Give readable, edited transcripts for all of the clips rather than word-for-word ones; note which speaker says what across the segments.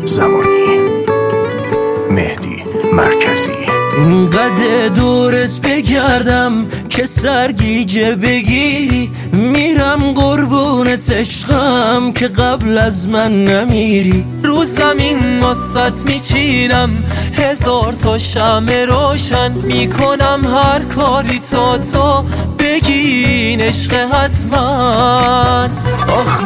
Speaker 1: زمانی، مهدی مرکزی.
Speaker 2: اینقدر دورت بگردم که سرگیجه بگیری، میرم قربونت عشقم که قبل از من نمیری.
Speaker 3: رو زمین واسط میچینم 1000 تا شمع روشن، میکنم هر کاری تا تو بگین عشق حتما.
Speaker 2: آخ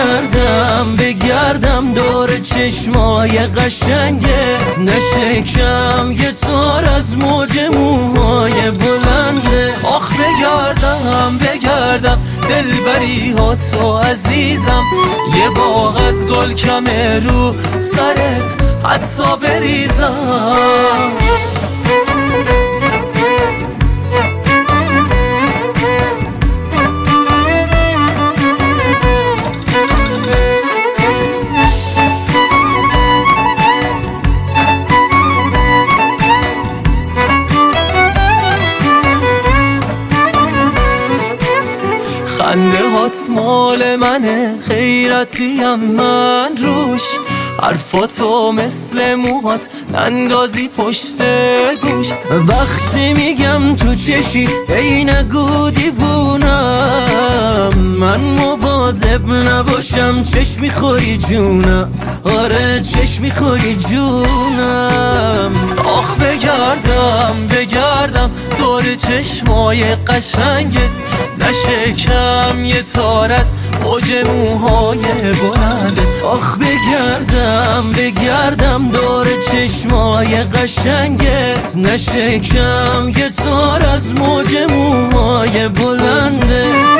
Speaker 2: بگردم دور چشمای قشنگت، نشکم یه تار از موج موهای بلنده.
Speaker 3: آخ بگردم دلبری ها تو عزیزم، یه باغ از گل کمه رو سرت حتی بریزم. خنده هات مال منه، غیرتیم من روش، حرفاتو مثل موهات نندازی پشت گوش.
Speaker 2: وقتی میگم تو چشی ای نگو دیوونم، من مواظب نباشم چشم میخوری جونم، آره چشم میخوری جونم.
Speaker 3: آخ بگردم دور چشمای قشنگت، نشکم یه تار از موج موهای بلندت.
Speaker 2: آخ بگردم دور چشمای قشنگت، نشکم یه تار از موج موهای بلندت.